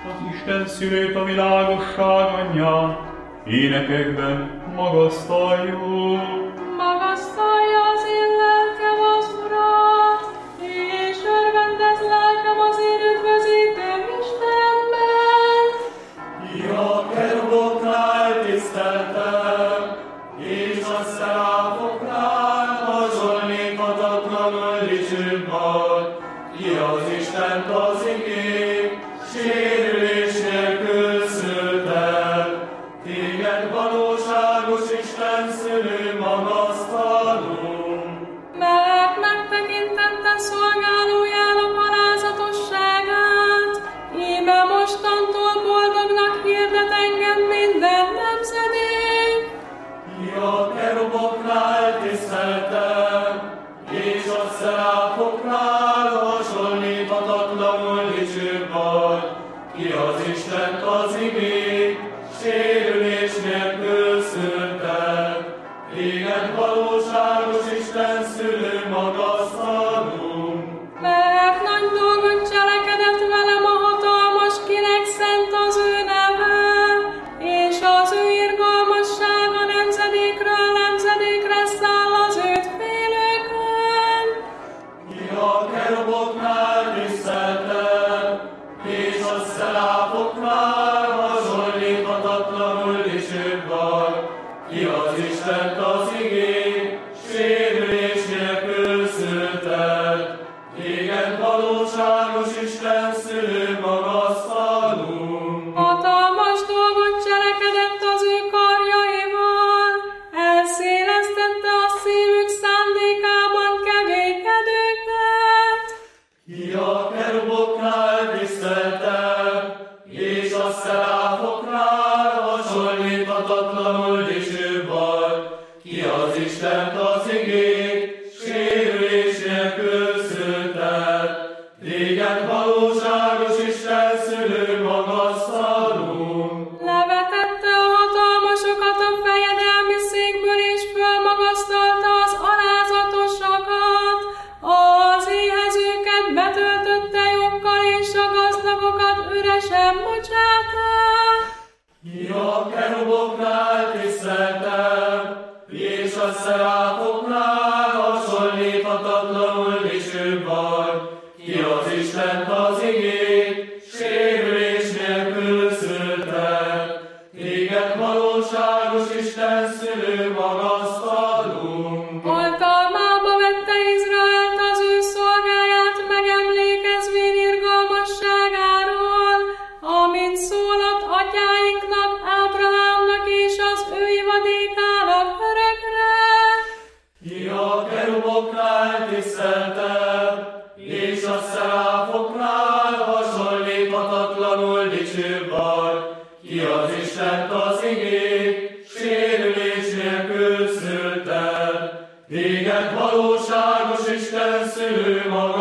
az Isten szülőt, a világosság anyját, énekekben magasztaljuk. Magasztalja az én lelkem az Urat, és örvendez lelkem az én üdvözítőm Istenben. Ja, keruboknál tiszteltem, és a szeráfoknál hasonlíthatatlanul dicsőbb vagy. Ki az Istent az igény, sérülés nélkül szülted. Téged valóságos Isten szülő magasztalunk. Mert megtekintette szolgálójának alázatosságát, íme mostantól boldognak hirdet engem minden nemzedék. Ja, keruboknál tiszteltem, és a szeráfoknál hasonlíthatatlanul dicsőbb vagy. Ki az Istent az igény, sérülés nélkül szülted. Téged valóságos Isten szülő magasztalunk. Mert nagy dolgot cselekedett velem a hatalmas, kinek szent az ő neve, és az ő irgalmassága nemzedékről nemzedékre száll az őt félőkön. Ja, keruboknál tiszteltem, és a szeráfoknál hasonlíthatatlanul dicsőbb vagy. Ki az Istent az igény, sérülés nélkül szülted. Téged valóságos Isten szülő magasztalunk. Hatalmas dolgot cselekedett az ő karjaival, elszélesztette a szívük szándékában keménykedőket. Ja, keruboknál tiszteltem, és a szeráfoknál hasonlíthatatlanul dicsőbb vagy. Ki az Istent az igény, sérülés nélkül szülted. Téged valóságos Isten szülő magasztalunk. Levetette a hatalmasokat a fejedelmi székből, és fölmagasztalta az alázatosakat. Az éhezőket betöltötte joggal, és a gazdagokat üresen bocsátta. Ja, keruboknál tiszteltem, és a szeráfoknál hasonlíthatatlanul dicsőbb vagy. Ki az Istent az igény, sérülés nélkül szülted. Téged valóságos Isten szülő magasztalunk. Oltalmába vette Izraelt az ő szolgáját, megemlékezvén irgalmasságáról, amit szólott atyáinknak, Ábrahámnak és az ő ivadékának örökre. Ja, keruboknál tiszteltem, és a szeráfoknál hasonlíthatatlanul dicsőbb vagy. Ki az Istent az igény, sérülés nélkül szülted. Téged valóságos Isten szülő maga